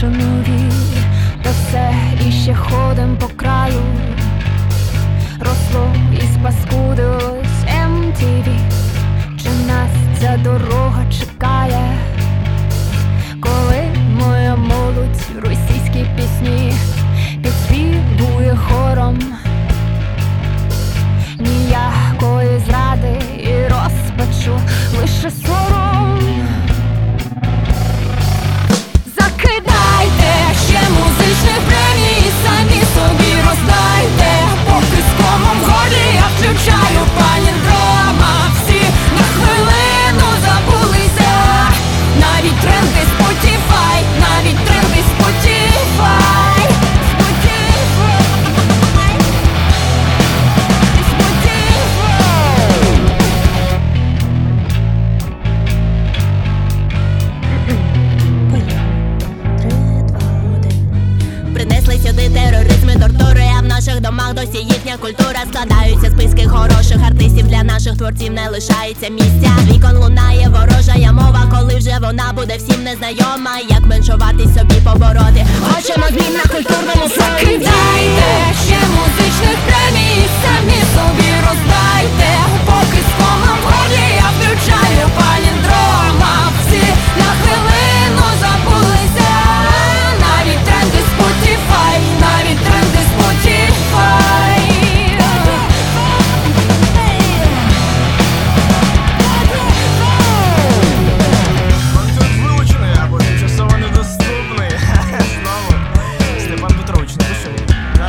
що нові, та все іще ходим по краю. Росло і спаскудилось MTV. Чи нас ця дорога чекає, коли моя молодь російські пісні підспівує хором? Ніякої зради і розпачу, лише сором. Закидайте ще музичних премій, самі собі роздайте, поки з комом в горлі я включаю паніндрома. Всі на хвилину забулися, навіть тренди Spotify, навіть тренди Spotify. Принесли сюди тероризм і тортури, а в наших домах досі їхня культура. Складаються списки хороших артистів, для наших творців не лишається місця. Вікон лунає ворожая мова, коли вже вона буде всім незнайома. Як меншуватись собі побороти, хочемо змін на культурному фронті. Закидайте ще музичних премій, самі собі роздайте, поки з комом в горлі я включаю паліндрома. Всі на хвилину забулися, навіть тренди Spotify, навіть тренди Spotify. Контент вилучений або тимчасово недоступний. Знову Степан Петрович, ну ти що?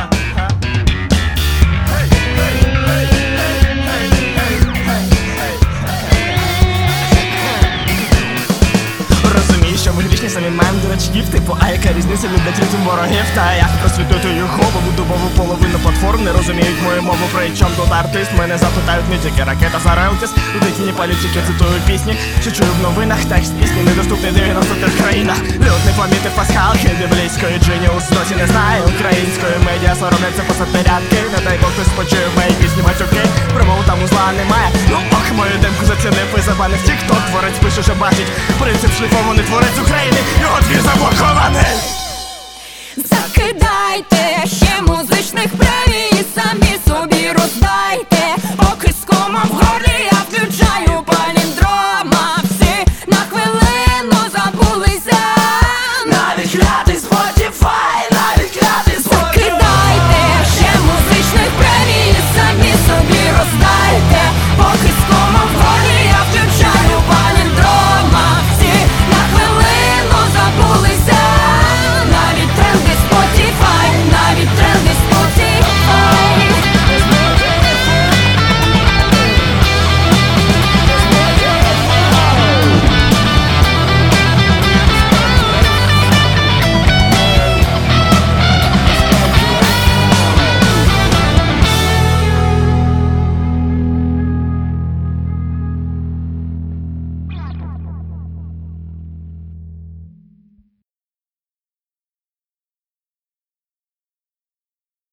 Розумію, що ми грішні, самі маємо дурачків. Типу, а яка різниця від ритм ворогів? Та як просвітити їх голову, дубову половину платформ не розуміють мою мову. Причому тут артист, мене запитають не тільки ракета за релтіс. У дитині політики цитую пісні, що чую в новинах. Текст пісні недоступний в 93 країнах. Люд не помітив пасхалки біблійської, Дженіус досі не знає української. Медіа соромляться посадити рядки, не дай Бог хтось почує мої пісні матюки. Промову там узла немає, ну ох, мою демку зацінив і забанив тік-ток. Творець пише, що бачить принцип шліфований творець України, його твір заблокований. Закидайте